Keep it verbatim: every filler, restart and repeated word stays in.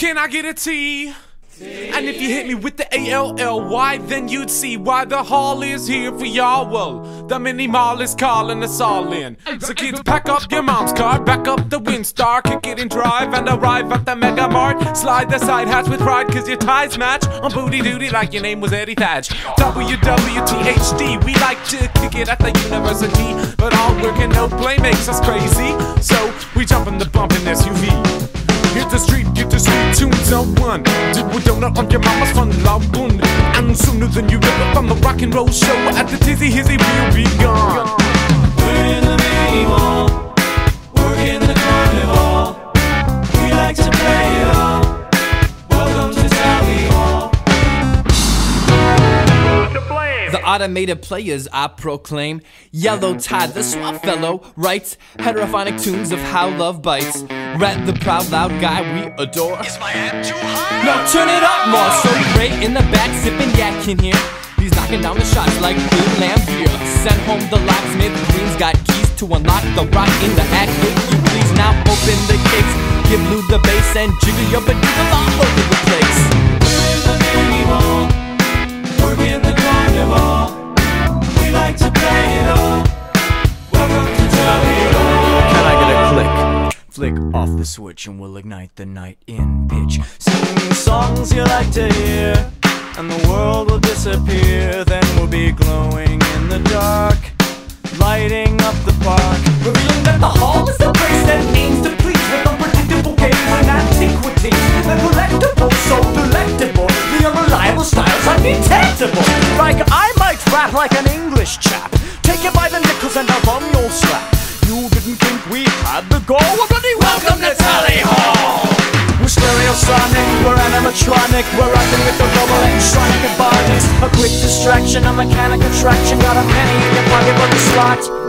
Can I get a T? And if you hit me with the A L L Y, then you'd see why the hall is here for y'all. Well, the mini mall is calling us all in. So kids, pack up your mom's car, back up the Windstar, kick it in drive and arrive at the Mega Mart. Slide the side hatch with pride cause your ties match on booty duty like your name was Eddie Thatch. W W T H D, we like to kick it at the university, but all work and no play makes us crazy. So we jump in the bumpin' S U V. Hit the street, get the sweet tunes on one. Do a donut on your mama's fun lawn. And sooner than you ever from the rock and roll show at the Tizzy Hizzy, we'll be gone. We're in the mini mall, working the carnival. We like to play it all. Welcome to Tally Hall. The automated players I proclaim. Yellow Tide, the suave fellow, writes heterophonic tunes of how love bites. Rat the proud loud guy we adore. Is my amp too high? No, turn it up more. So great in the back, sipping yak in here. He's knocking down the shots like Bill Lambier. Send home the locksmith, Green's got keys to unlock the rock in the act. If you please now open the case, give Lou the bass and jiggle your badoo all over the place. We're in the mini mall, working the carnival. We like to play it all. Welcome to Tally Hall. Can I get a click? Flick off the switch and we'll ignite the night in pitch. Sing songs you like to hear, and the world will disappear. Then we'll be glowing in the dark, lighting up the park. Revealing that the hall is the place that aims to please with unpredictable games and antiquities. The collectible, so delectable. The unreliable styles undetectable. Like I might rap like an English chap. Take it by the nickels and I'll bum your slap. You didn't think we had the goal? Well, bloody welcome to Tally Hall! We're stereosonic, we're animatronic. We're rocking with the global electronic embodies. A quick distraction, a mechanic attraction. Got a penny in your pocket for the slot.